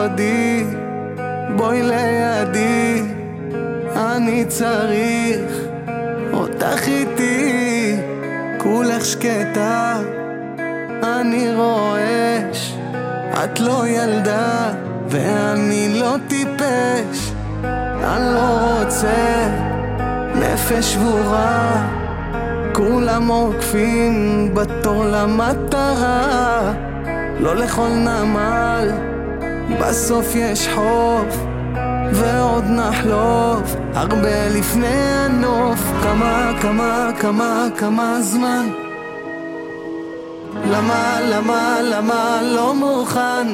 מלודי, בואי לידי, אני צריך אותך איתי, כולך שקטה, אני רועש, את לא ילדה ואני לא טיפש, אני לא רוצה נפש שבורה, כולם עוקפים בתור למטרה, לא לכל נמל בסוף יש חוף, ועוד נחלוף הרבה לפני הנוף. כמה זמן? למה לא מוכן?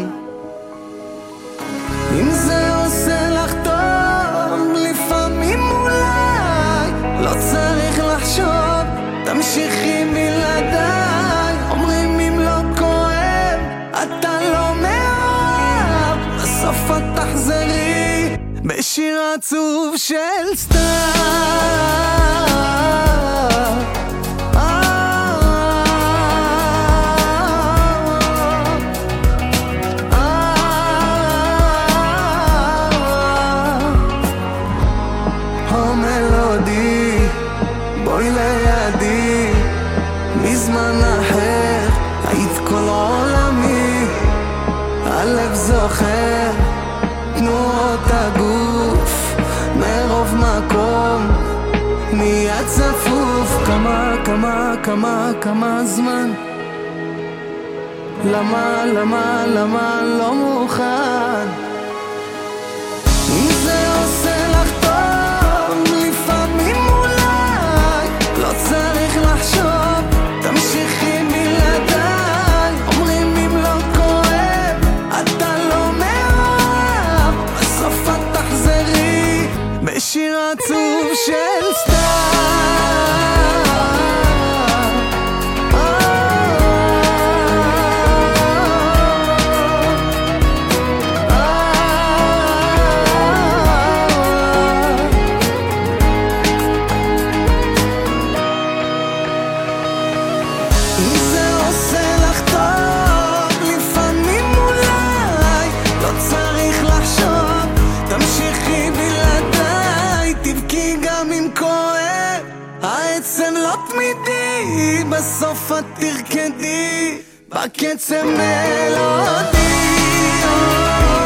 אם זה עושה לך טוב, לפעמים אולי לא צריך לחשוב, תמשיכי בלעדיי. אומרים אם לא כואב אתה לא מאוהב, בסוף את תחזרי בשיר עצוב של סתיו. בואי לידי, מזמן אחר היית כל עולמי, הלב זוכר תנועות הגוף, מרוב מקום נהיה צפוף. כמה זמן? למה לא מוכן? אם זה עושה לך טוב, לפעמים לא צריך לחשוב, תמשיכי בלעדיי. אומרים אם לא כואב אתה לא מאוהב, בסוף את תחזרי בשיר עצוב של סתיו. העצם לא תמידי, בסוף את תרקדי בקצב מלודי.